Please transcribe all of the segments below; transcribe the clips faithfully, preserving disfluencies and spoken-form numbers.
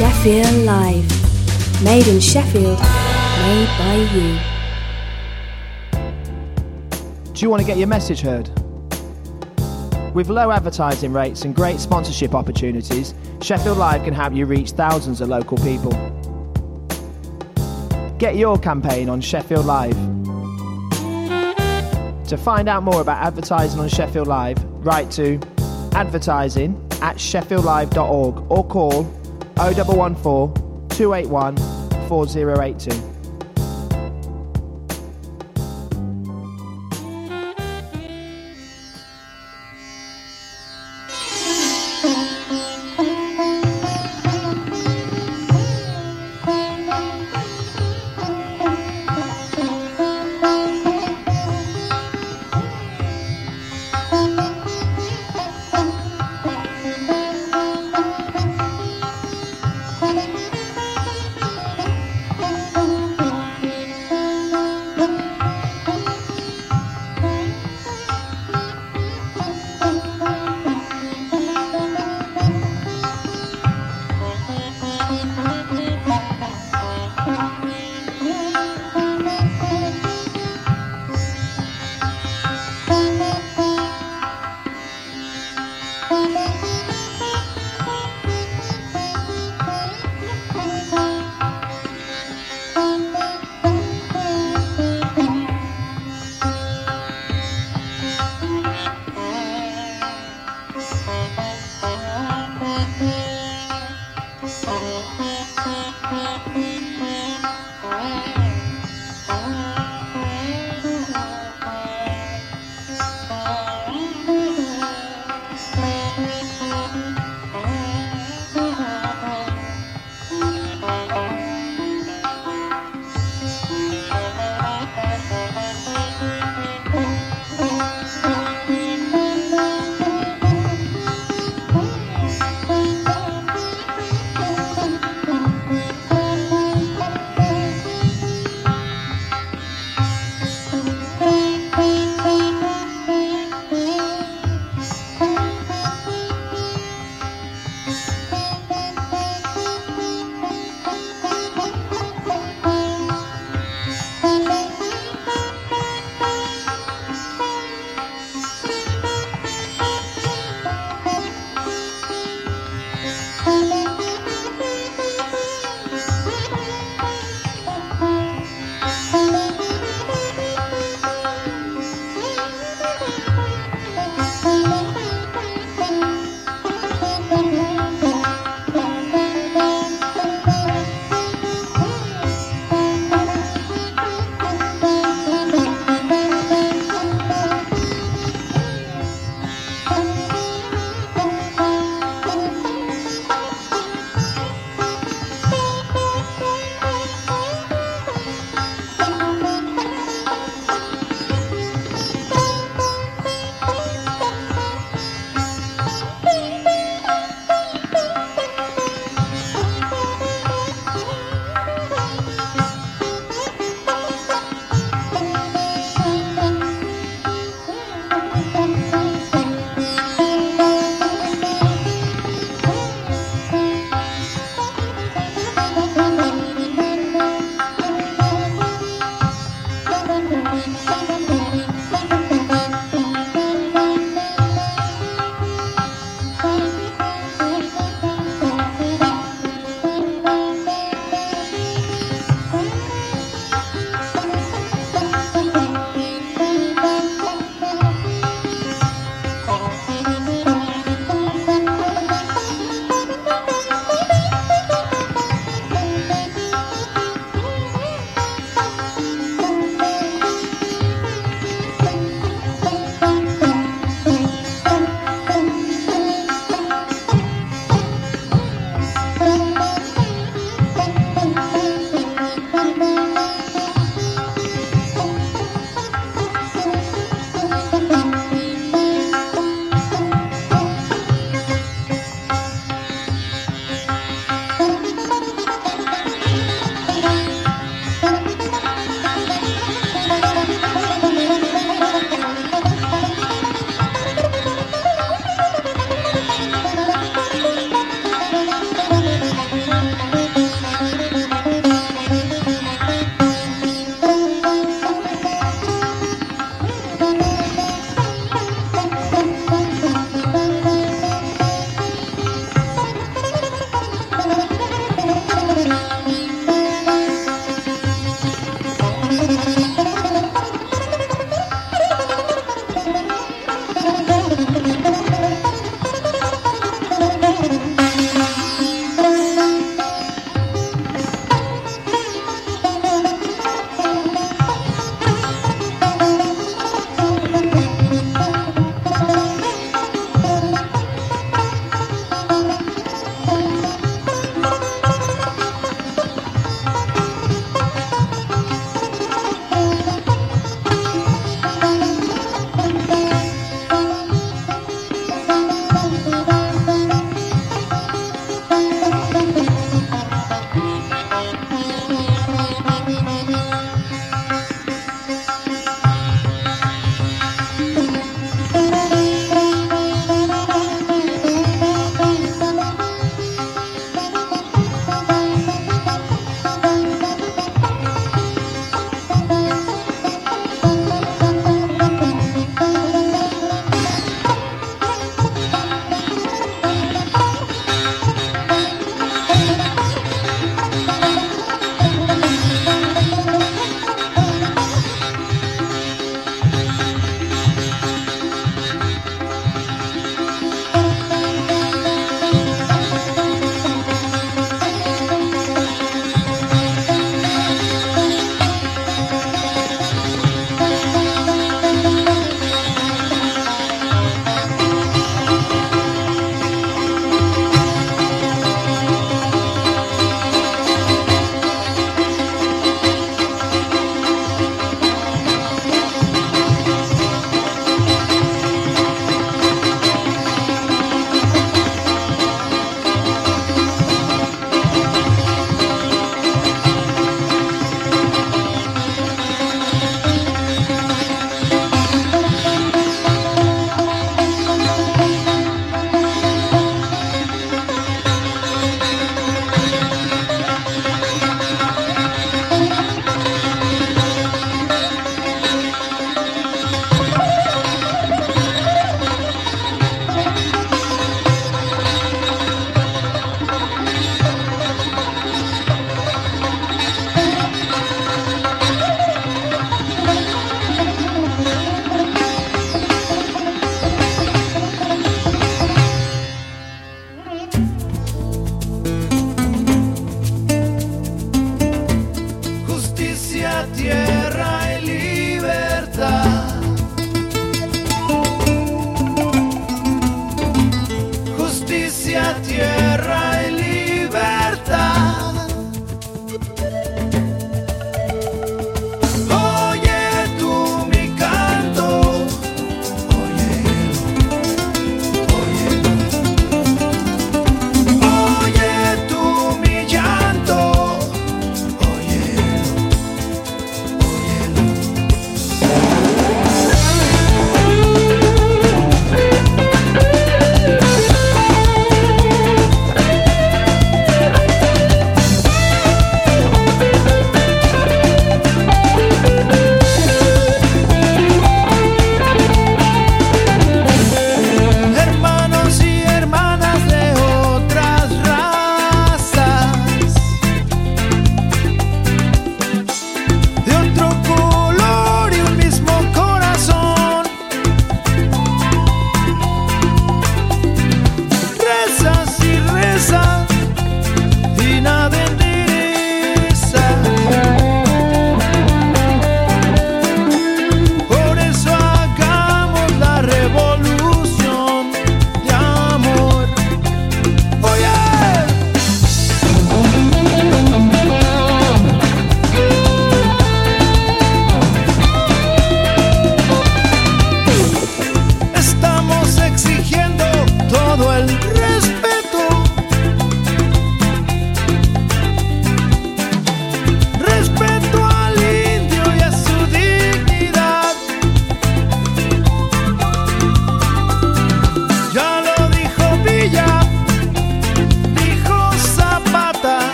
Sheffield Live. Made in Sheffield, made by you. Do you want to get your message heard? With low advertising rates and great sponsorship opportunities, Sheffield Live can help you reach thousands of local people. Get your campaign on Sheffield Live. To find out more about advertising on Sheffield Live, write to advertising at sheffield live dot org or call oh one one four, two eight one, four oh eight two.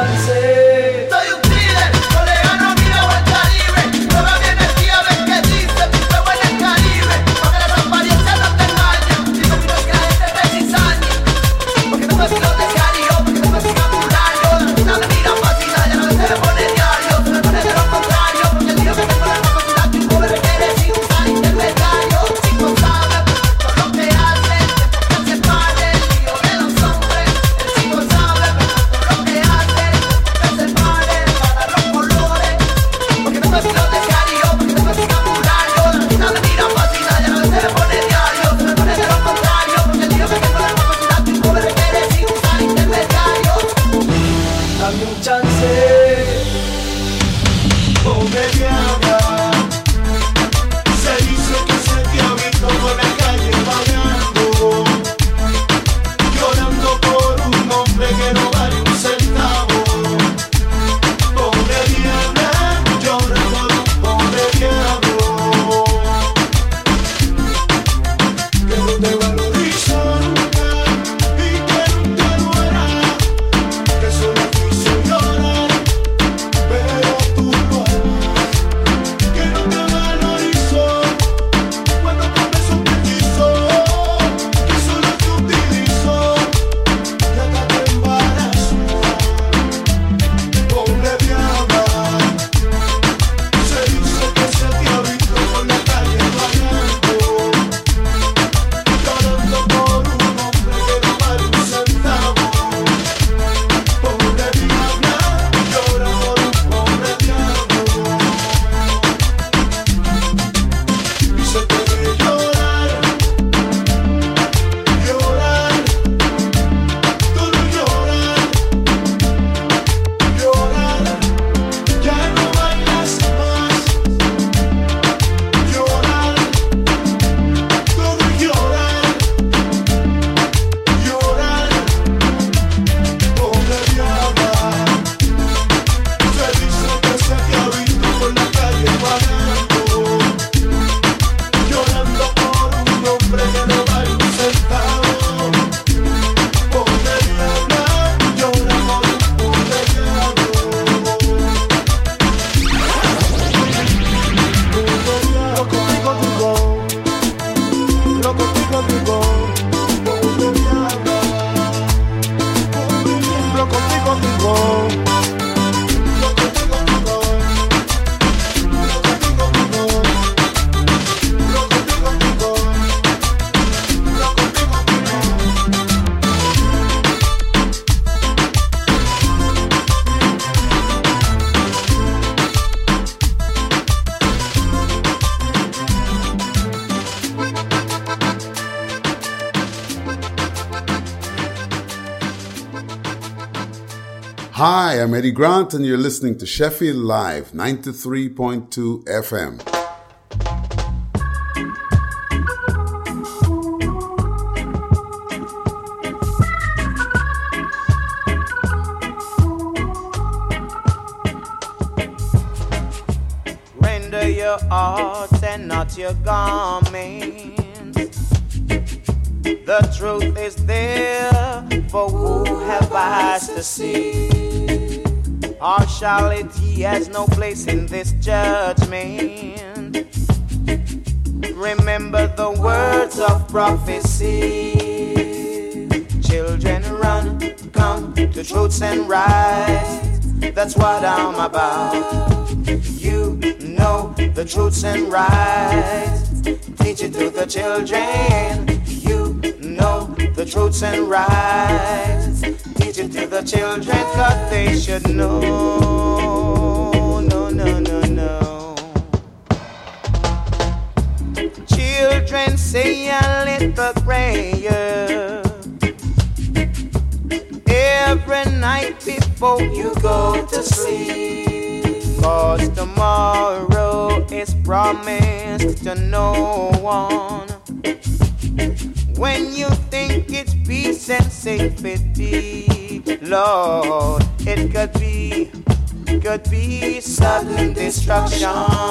chance. Soy un líder, no le gano a Mira o el Caribe. Prueba mi energía, ven que dice mi fuego en el Caribe. Porque las apariencias no te engañan, si no quiero que la gente te cizañe. Porque no me filo de diario, porque no me sigan burlando. La vida me mira fácil, ya no se me pone diario. Se me pone de lo contrario, porque el día que tengo la capacidad que un pobre requiere sin usar intermediario. Chico sabe por lo que hace, que se pare el lío de los hombres. El chico sabe por lo que hace, que se pare para los colores. Porque no me filo de diario, porque no me sigan burlando. La vida me mira fácil, ya no se me pone diario. Se me pone de lo contrario, porque el día que tengo la capacidad que un pobre requiere sin usar intermediario. Dame un chance, ponme mi habla. Se dice que se te ha visto por la calle vagando, llorando por un hombre que no vale un centavo. Pobre diabla, llora por un pobre diablo que no te valoriza nunca y que nunca lo hará, que solo quiso llorar, pero tú lo harás, que no te valorizó cuando por eso te quiso, que solo te utilizó y hasta te embarazó. Pobre diabla, se dice que se te ha visto por la calle vagando, llorando por un hombre que no vale un centavo. Pobre diabla, llora por un pobre diablo y se te ve llorar, llorar, todo llorar, llorar, ya no bailas más, llorar, todo llorar, llorar. Pobre diabla, se dice que se te ha visto por la calle vagando, llorando por un hombre que no vale un centavo. Pobre diabla, llora por un pobre diablo. Loco, digo, digo, loco, digo, digo, pobre diabla, loco, digo, digo, loco, digo, digo, loco, digo, digo, loco, digo, digo, loco, digo, digo. Hi, I'm Eddie Grant, and you're listening to Sheffield Live, ninety-three point two F M. Render your hearts and not your garments. The truth is there for who have eyes to see. Partiality has no place in this judgment. Remember the words of prophecy. Children run, come to truths and rights. That's what I'm about. You know the truths and rights. Teach it to the children. You know the truths and rights. Teach it to the children, cause they should know. No, no, no, no. Children, say a little prayer every night before you go to sleep. Cause tomorrow is promised to no one. When you think it's peace and safety, Lord, it could be, could be sudden destruction.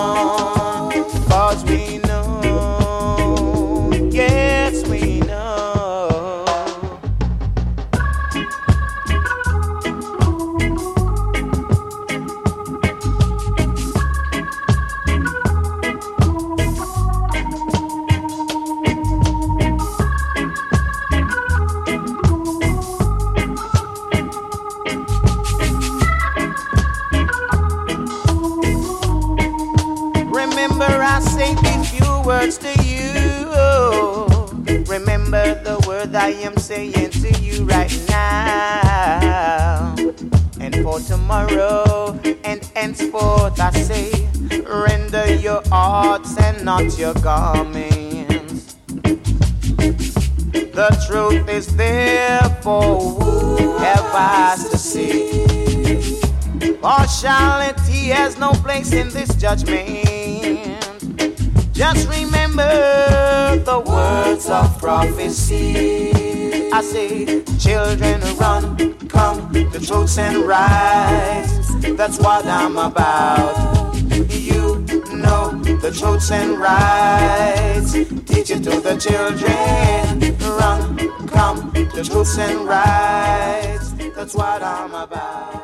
Cause we know, yes we know. remember the word I am saying to you right now. And for tomorrow and henceforth I say, render your hearts and not your garments. The truth is there for whoever has to see. Partiality has no place in this judgment. Just remember the words of prophecy. I say, children run, come, the truths and rights. That's what I'm about. You know the truths and rights. Teach it to the children. Run, come, the truths and rights. That's what I'm about.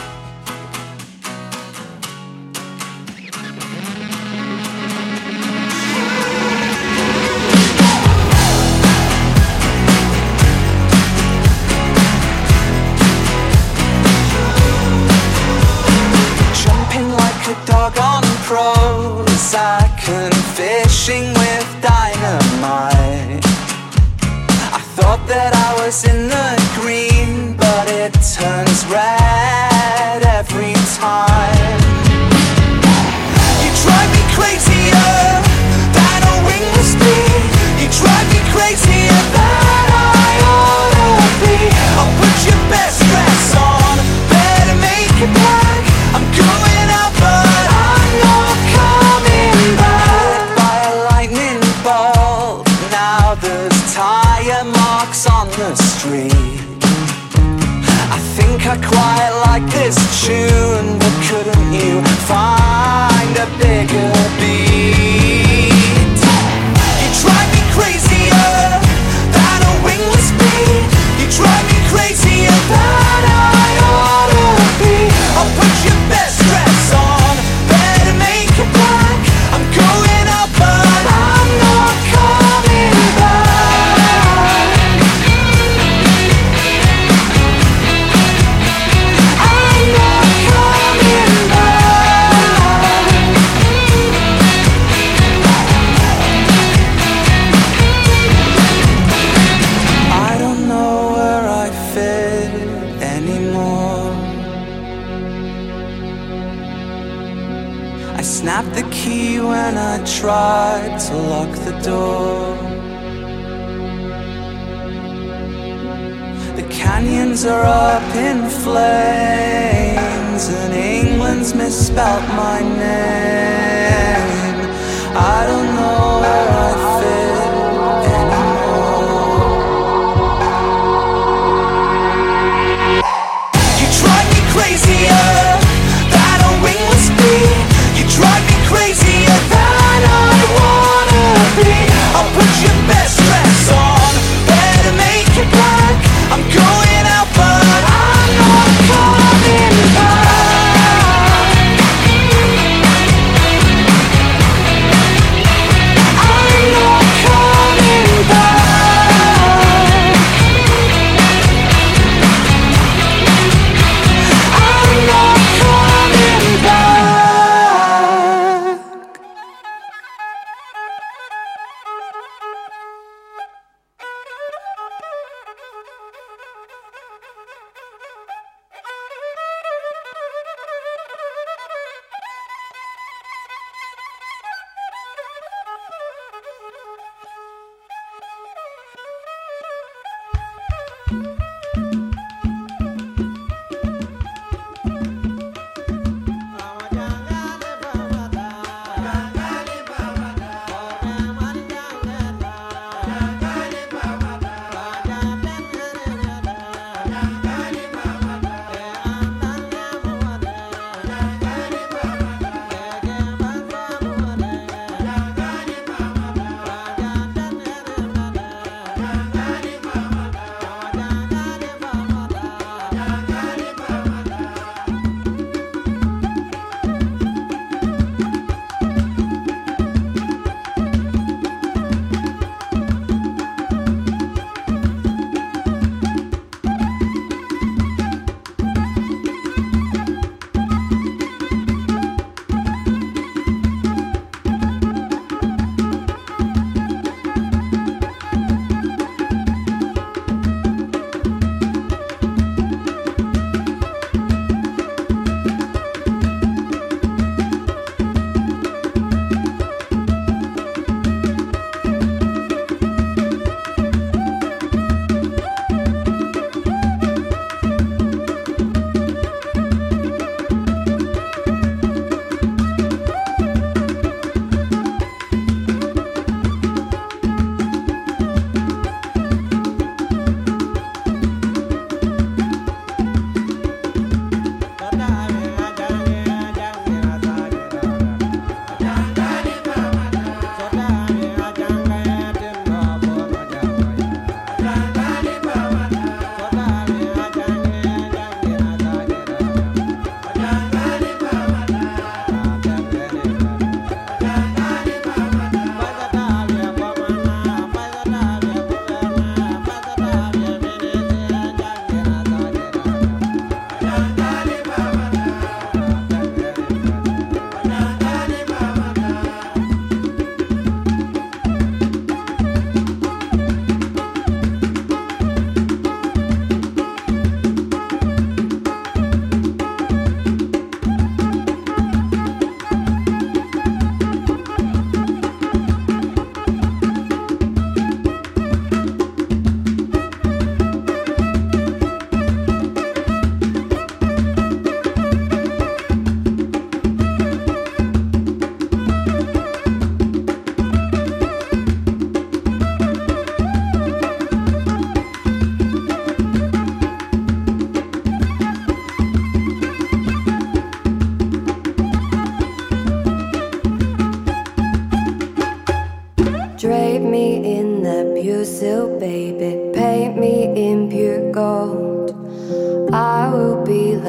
Like a dog on Prozac and fishing with dynamite. I thought that I was in the green, but it turns red every time. You drive me crazier than a wingless bee. You drive me crazier than I ought to be. I'll put your best dress on, better make it black. I'm going out, but I'm not coming back. By a lightning bolt, now there's tire marks on the street. I think I quite like this tune, but couldn't you find a bigger beat? You drive me crazier than a wingless bee. You drive me crazier than I ought to be. I'll put your best dress on, better make it black. I'm going out, but I'm not coming back. I'm not coming back. I don't know where I fit anymore. I snapped the key when I tried to lock the door. The canyons are up in flames, and England's misspelt my name. I don't know where I fit anymore. You drive me crazier than a wingless bee. You drive me crazier than I wanna be. I'll put your best dress on, better make it black. I'm going out, but I'm not coming back.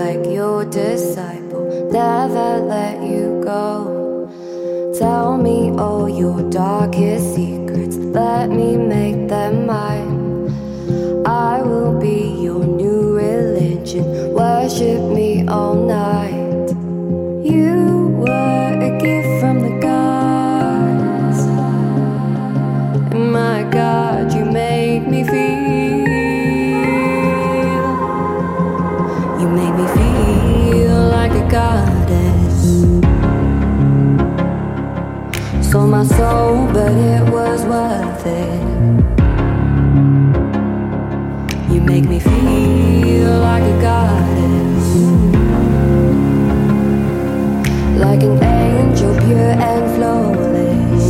like your disciple, never let you go. Tell me all your darkest secrets, let me make them mine. I will be your new religion, worship me all night. You were a gift from the gods, and my God, you make me feel. You make me feel like a goddess. Sold my soul, but it was worth it. You make me feel like a goddess, like an angel, pure and flawless.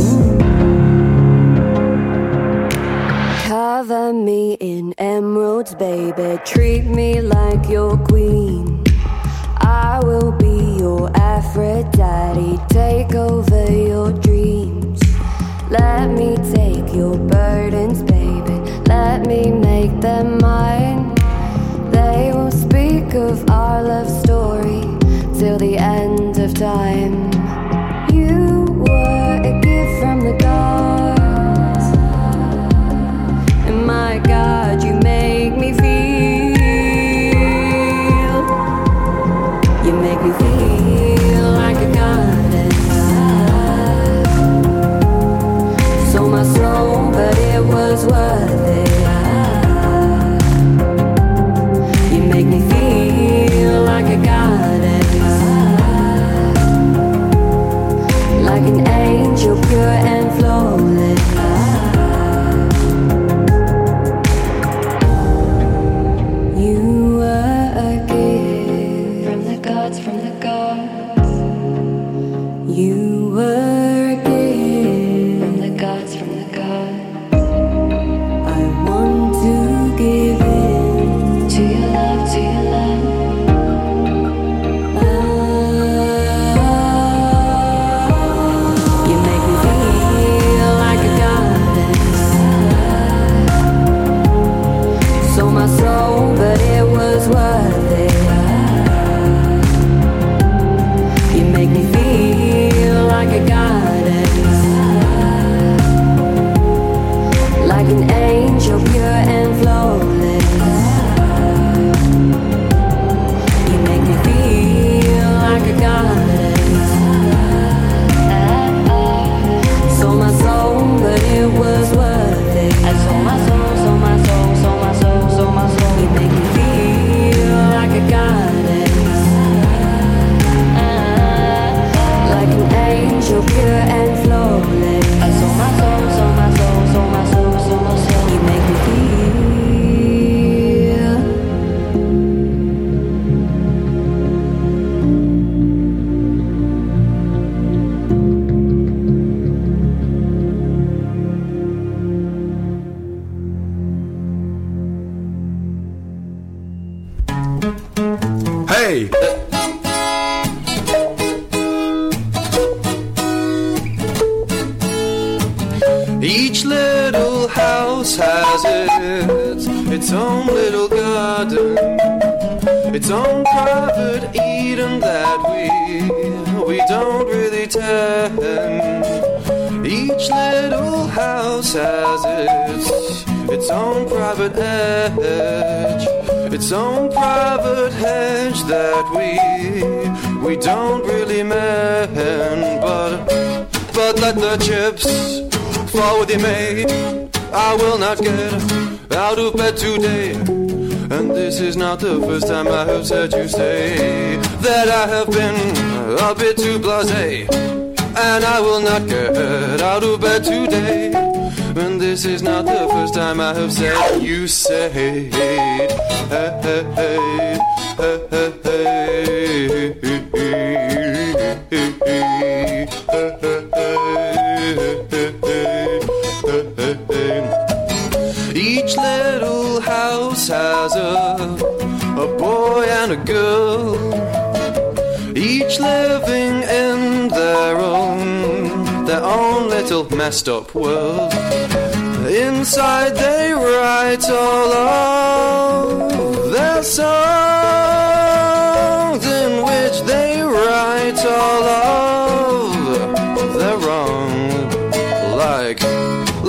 Cover me in emeralds, baby, treat me like your queen. I will be your Aphrodite, take over your dreams. Let me take your burdens, baby, let me make them mine. They will speak of our love story till the end of time. You were a gift from the gods, and my God, you make me feel. You make me feel like a goddess. Sold my soul, but it was worth it. You make me feel like a goddess, like an angel, pure and flawless. You were a gift from the gods, from the gods. You were a gift from the gods, from the gods. I want to give in to your love, to your love. You make me feel like a goddess. Sold my soul, but it was worth it. You make me feel like a goddess, like an angel, pure and flawless. You make me feel like a goddess. Sold my soul, but it was worth it. I sold my soul, sold my soul, sold my soul, sold my soul. You make me feel like a goddess, like an angel, pure and flawless. I sold my soul, sold my soul, sold my soul, sold my soul. You make me feel. Hey! Each little house has its, its own little garden, its own private Eden that we, we don't really tend. Each little house has its, its own private edge, its own private hedge that we, we don't really mend. But, but let the chips fall where they may, I will not get out of bed today. And this is not the first time I have said you say that I have been a bit too blasé, and I will not get out of bed today. And this is not the first time I have said you say, hey, hey, hey, hey, hey, each little house has a, a boy and a girl, each living in their own, their own little messed up world. Inside they write all of their songs.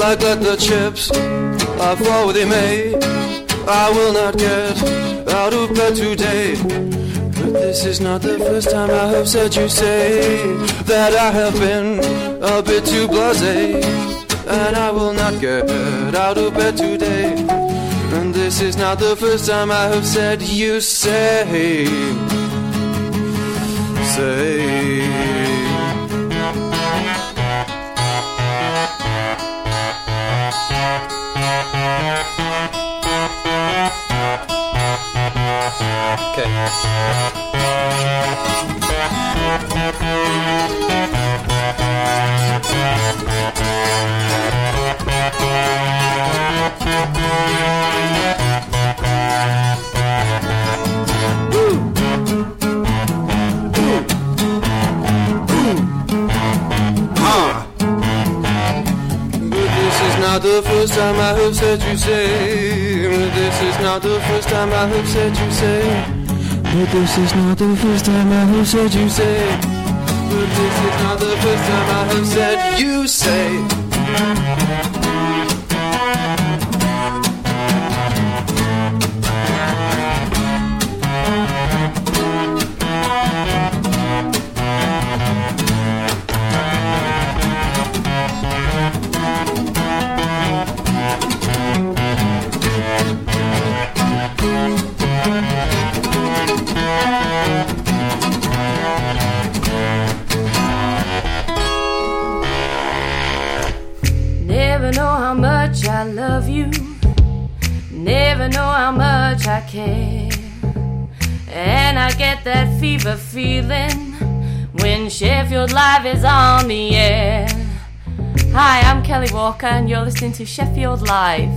like let the chips I fall where they may. I will not get out of bed today. But this is not the first time I have said you say that I have been a bit too blasé, and I will not get out of bed today. And this is not the first time I have said you say, say. Okay. Not the first time I have said you say. This is not the first time I have said you say. But this is not the first time I have said you say. But this is not the first time I have said you say. Never know how much I love you, never know how much I care. And I get that fever feeling when Sheffield Live is on the air. Hi, I'm Kelly Walker and you're listening to Sheffield Live.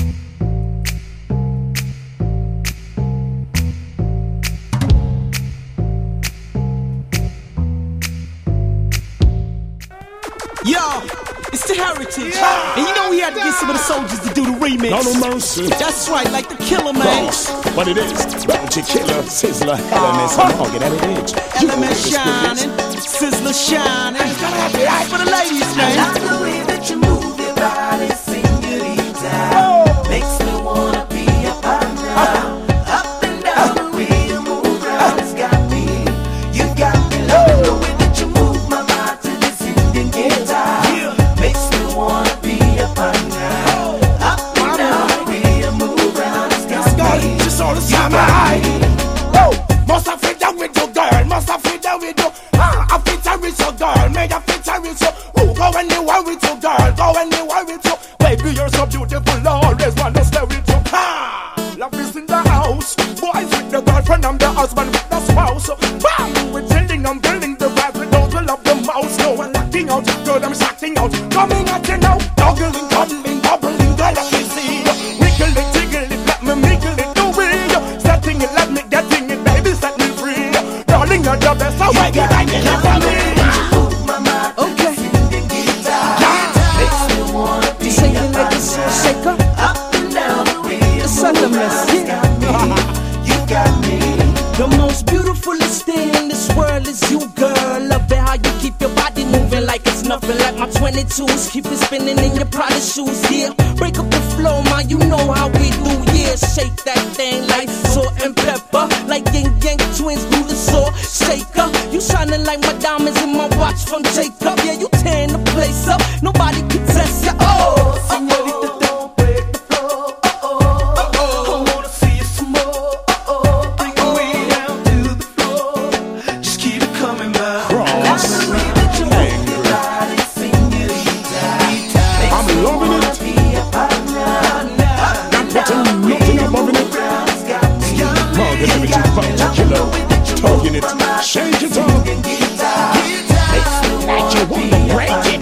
Yo, it's the Heritage, yeah. And you know we had to get some of the soldiers to do the remix. No, no mercy. That's right, like the Killer Man. Boss, what it is, Belgian Killer, Sizzler, L M S, and Hog at it is. L M S shining, Sizzler shining. It's for the ladies, man. I like the way that you move your body, señorita. Oh. Makes me wanna be a partner. Uh. Up and down the way you move around, it's got me. You got me loving the way that you move my body to this Indian guitar. Yeah. Makes me wanna be a partner. Oh. Up and down the way you move around, it's got me. Just all the time I oh, must have fit down with you, girl. Must have fit down with you. Ah, I fit down with you, girl. May I fit down with you? Ooh, go anywhere with you, girl. Go anywhere with you. Baby, you're so beautiful. Always wanna stay with you. Ah, love is in the house. Boys with the girlfriend, I'm the husband with the spouse. Bam, we're chilling, I'm building the vibe. We don't love the mouse. No one acting out, good, I'm shacking out. Coming at you now, doggling, cuddling, bubbling, girl, let me see. Wiggle it, jiggle it, let me mingle it away. Setting it, let me getting it, baby, set me free. Darling, you're the best, I wake it, I can never me. Okay. Makes me wanna be Shake a it like a partner. shaker. Up and down the way you It's move such a around, mess. it's got me. You got me. The most beautifulest thing in this world is you, girl. Love it how you keep your body moving like it's nothing. Like my twenty-twos, keep it spinning in your Prada shoes. Yeah, break up the flow, man. You know how we do. Yeah, shake that thing like salt and pepper, like Yang Yang twins do the salt shaker. You shining like my diamonds in my watch from Jacob. Yeah, you tearing the place up. Nobody can test ya. Oh, señorita, don't break the floor. Oh, oh, oh. I wanna see you some more. Oh, oh. Bring it way down to the floor. Just keep it coming back. Cross. I'm loving it. Not putting nothing above it. Margaret, every two pounds a kilo. Talking it, shake it up. Like you wanna break it.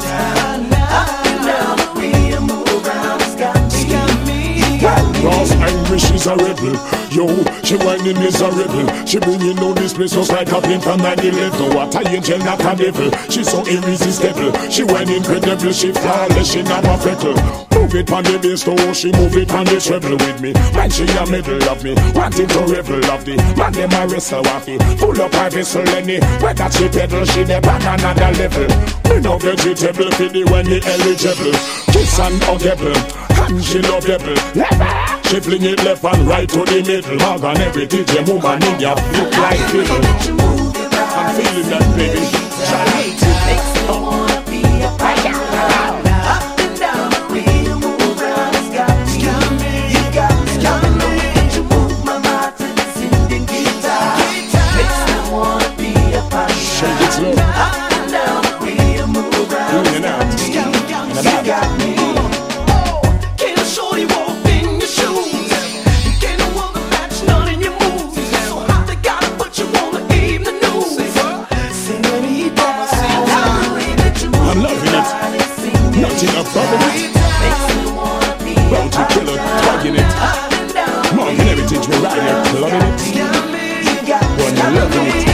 Ross angry, she's a rebel. Yo, she whining is a rebel. She bringing on this place just like a pin from nine eleven. What a angel, not a devil. She's so irresistible. She whining incredible, she flawless, she not a freckle. move it on the bass too, she move it on the treble with me. When she a middle of me, wanting to revel of the man dem a wrestle waffy. Full up her vessel any, whether she pedal, she dey on another level. Me no vegetable for the when the eligible. Kiss and huggable, and she lovable. She fling it left and right to the middle. Morgan every D J woman in ya look like fiddle. I'm feeling that baby. Makes me wanna be a pirate. Up and down the way you move around, it's got me. You got me, got me. You move my mind to the singing guitar. Makes me wanna be a pirate. Up and down the way you move around, it's got me. You got me. Can't a shorty walk in your shoes? Can't no other match none in your moves. So how they gotta put you on the evening news? Senorita, I'm loving it. Nothing above it. Bounty killer, tugging it. Morgan Heritage, we riding it, loving it. One loving it.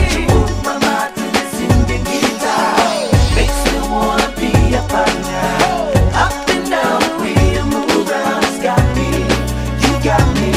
Makes me wanna be a partner. Up and down the way you move around, it's got me. You got me.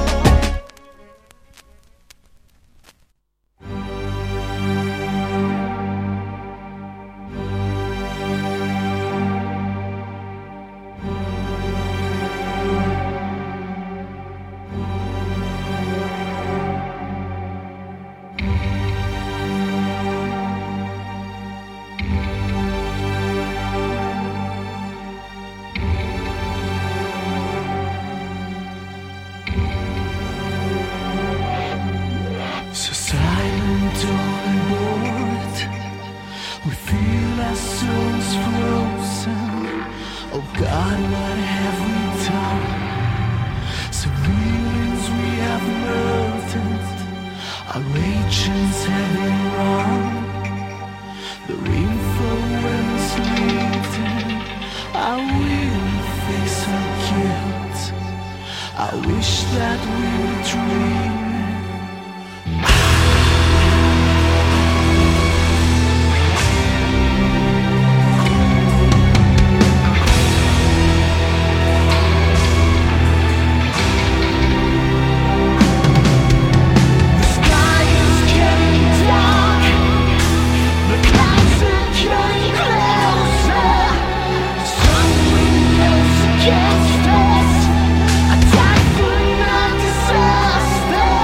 So silent on board, we feel our souls frozen. Oh God, what have we done? Some feelings we have murdered, our agents have been wrong. The rainfall winds leading, I will face our guilt. I wish that we were dreaming. Against us, attack for not disaster.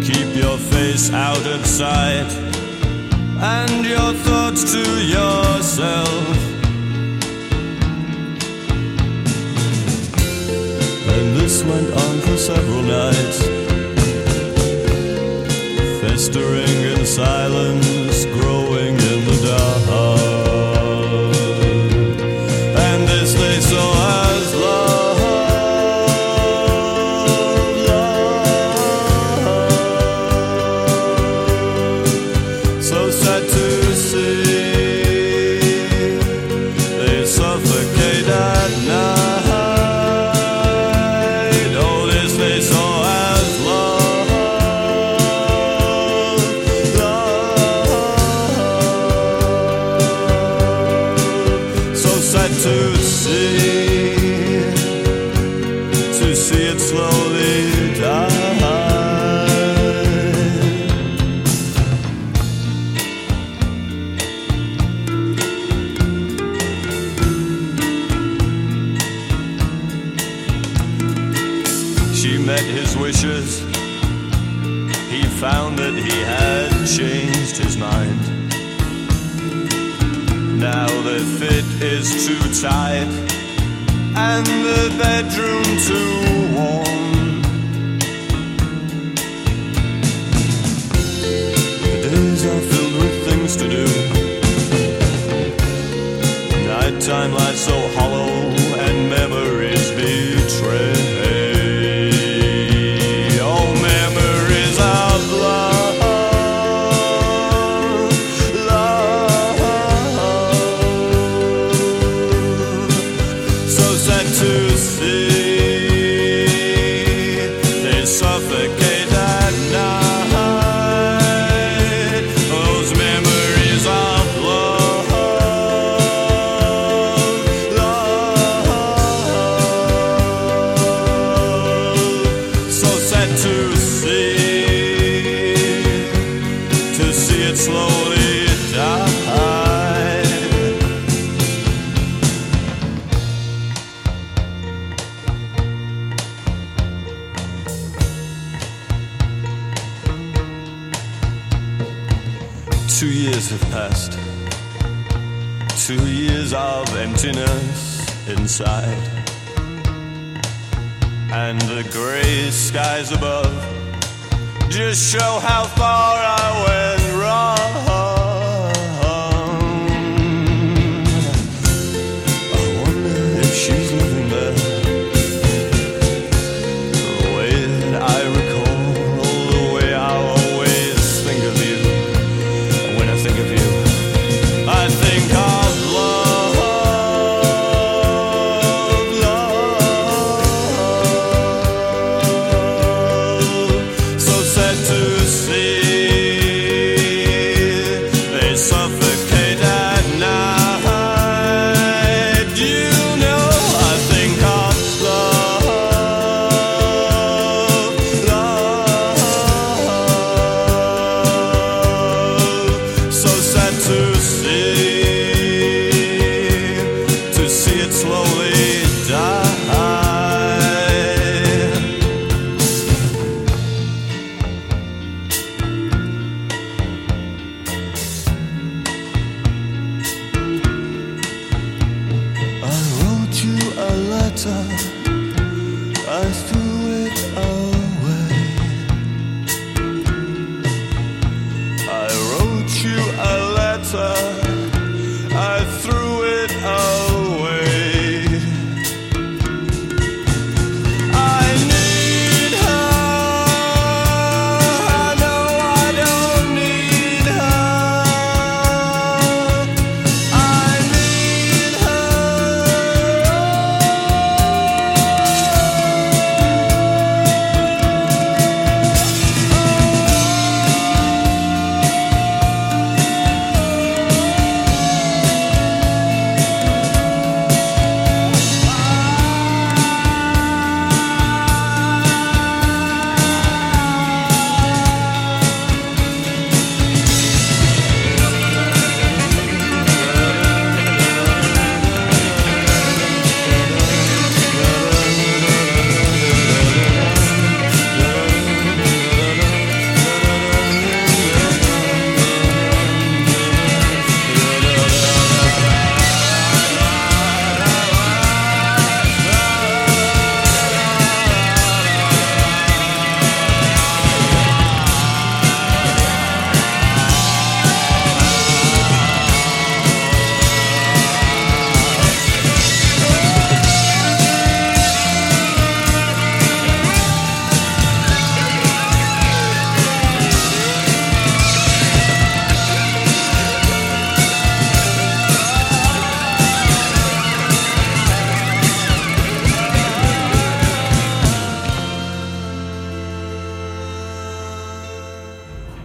keep your face out of sight and your thoughts to yourself. And this went on for several nights, festering in silence, growing in the dark. And this they saw as love, love. So sad to see, they suffocate at night. To see, to see it slowly die. She met his wishes. He found that he had changed his mind. Now the fit is too tight and the bedroom too warm. The days are filled with things to do. Nighttime lies so hollow and memories betray. Oh, memories of love. To see, they suffocate at night. Those memories of love, love. So sad to see, to see it slowly die. Two years have passed, two years of emptiness inside, and the grey skies above just show how far I went wrong. I wonder if she's living there, the way that I recall, the way I always think of you. Think of you, I think of love, love. So sad to see,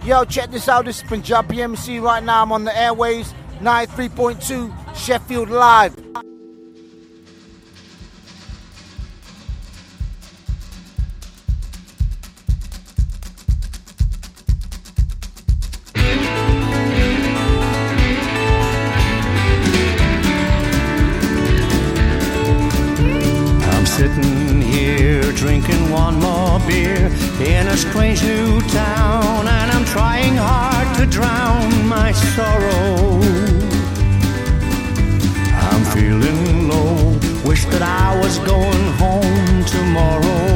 Yo, check this out. This is Punjabi M C right now. I'm on the airways, ninety-three point two Sheffield Live. Sitting here drinking one more beer in a strange new town, and I'm trying hard to drown my sorrow. I'm feeling low, wish that I was going home tomorrow.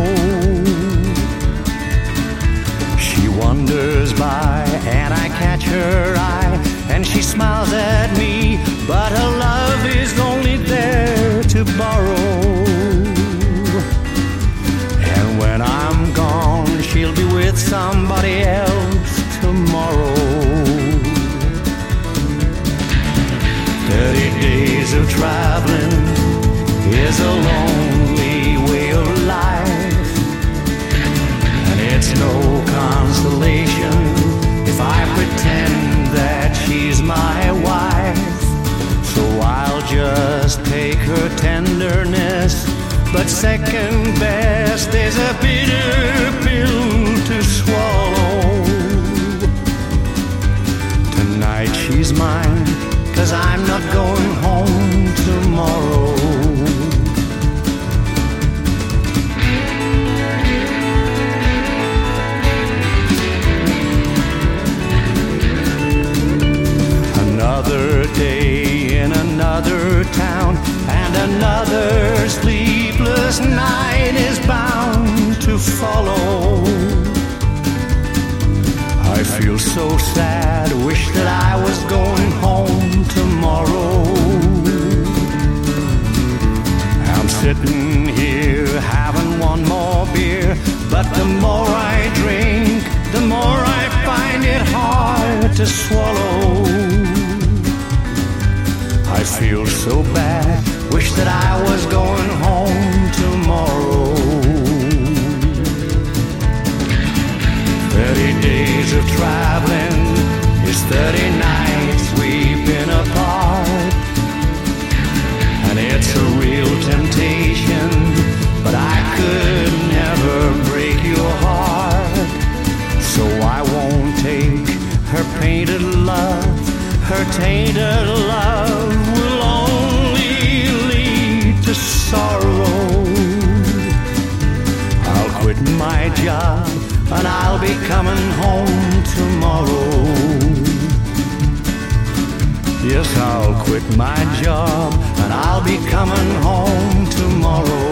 She wanders by and I catch her eye, and she smiles at me, but her love is only there to borrow. When I'm gone, she'll be with somebody else tomorrow. Thirty days of traveling is a lonely way of life, and it's no consolation if I pretend that she's my wife. So I'll just take her tenderness, but second best is a bitter pill to swallow. Tonight she's mine, 'cause I'm not going home tomorrow. Another day in another town, and another sleepless night is bound to follow. I feel so sad, wish that I was going home tomorrow. I'm sitting here having one more beer, but the more I drink, the more I find it hard to swallow. I feel so bad, wish that I was going home tomorrow. Thirty days of traveling is thirty nights we've been apart, and it's a real temptation, but I could never break your heart. So I won't take her painted love, her tainted love will only lead to sorrow. I'll quit my job and I'll be coming home tomorrow. Yes, I'll quit my job and I'll be coming home tomorrow.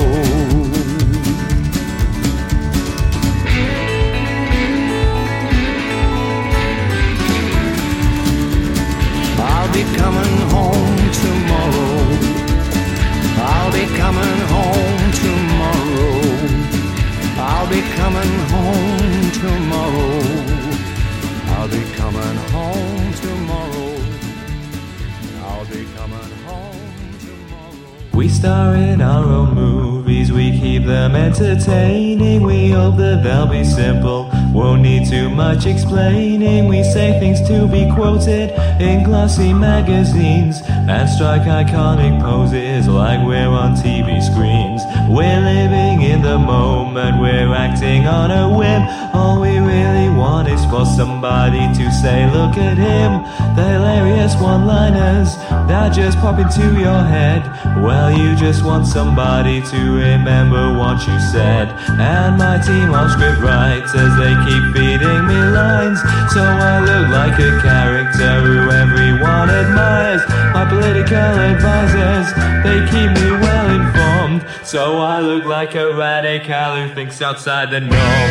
I'll be coming home tomorrow. I'll be coming home tomorrow. I'll be coming home tomorrow. I'll be coming home tomorrow. I'll be coming home tomorrow. We star in our own movies, we keep them entertaining. We hope that they'll be simple, won't need too much explaining. We say things to be quoted in glossy magazines and strike iconic poses like we're on T V screens. We're living in the moment, we're acting on a whim. All we really want is for somebody to say, look at him. The hilarious one-liners that just pop into your head. Well, you just want somebody to remember what you said. And my team of script writers, they keep feeding me lines, so I look like a character who everyone admires. My political advisors, they keep me well informed, so I look like a radical who thinks outside the norm.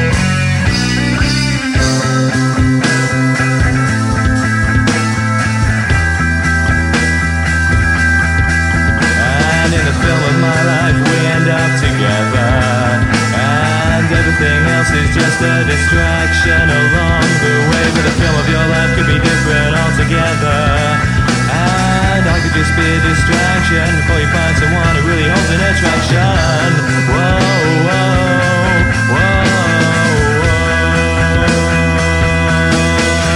And in the film of my life we end up together, and everything else is just a distraction along the way. But the film of your life could be different altogether, and I could just be a distraction before you find someone who really holds an attraction. Whoa, whoa, whoa, whoa.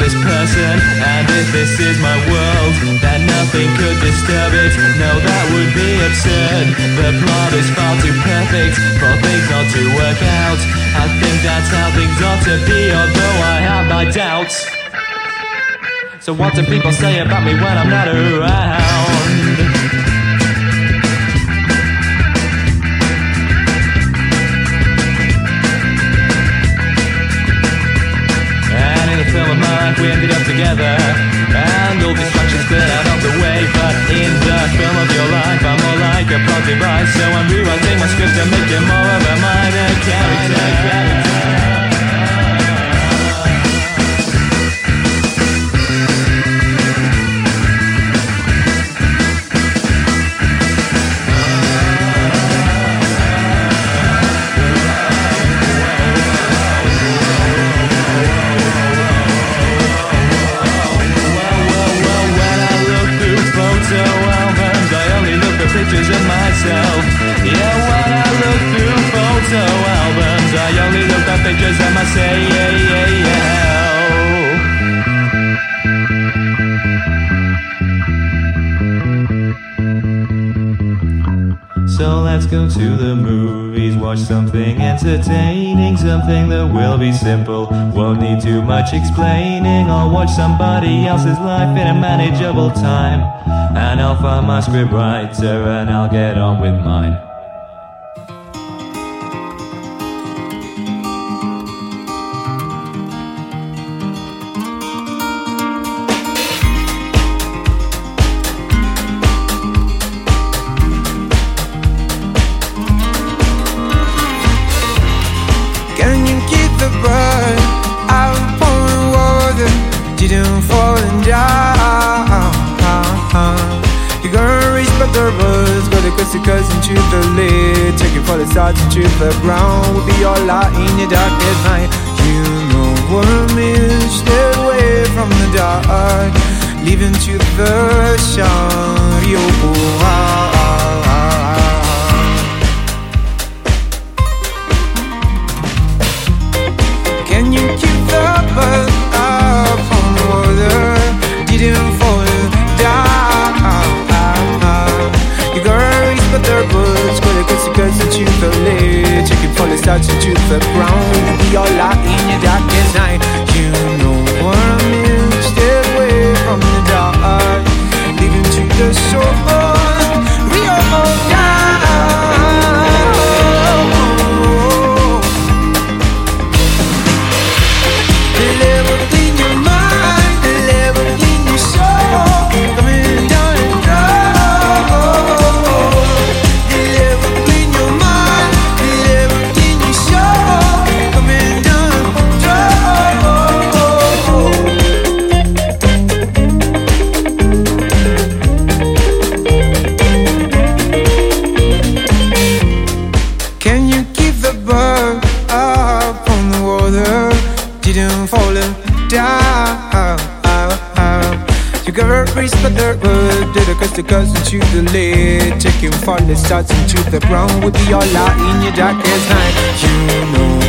this person. And if this is my world, then nothing could disturb it. No, that would be absurd. The plot is far too perfect for things not to work out. I think that's how things ought to be, although I have my doubts. So what do people say about me when I'm not around? And in the film of my life we ended up together, and all distractions cleared out of the way. But in the film of your life I'm more like a plot device. So I'm rewriting my script and making more of a minor character. Pictures of myself. Yeah, when I look through photo albums, I only look at pictures of myself. Yeah, yeah, yeah. So let's go to the movies, watch something entertaining, something that will be simple, won't need too much explaining. Or watch somebody else's life in a manageable time, and I'll find my script writer and I'll get on with mine. Can you keep the bird out on the water? Didn't fall and die. You're gonna reach but the birds, gotta cut the cuts into the lid, taking for the stars into the ground. Will be all out in the darkest night. You know what I mean. Stay away from the dark, leaving to the sun. Yo, ah, ah, ah. Can you keep the bird up on the water? Didn't fall down. But their birds, gotta cut the cuts into the lid, taking for the stars into the ground. We all out in the darkest night. You know what I mean. Stay away from the dark, leaving to the shore. We all die. The level in your mind, the level in your soul, coming down and down. But the bird did a cut the cuts into the lid, taking falling stars into the ground. We'll be all out in your darkest night. You know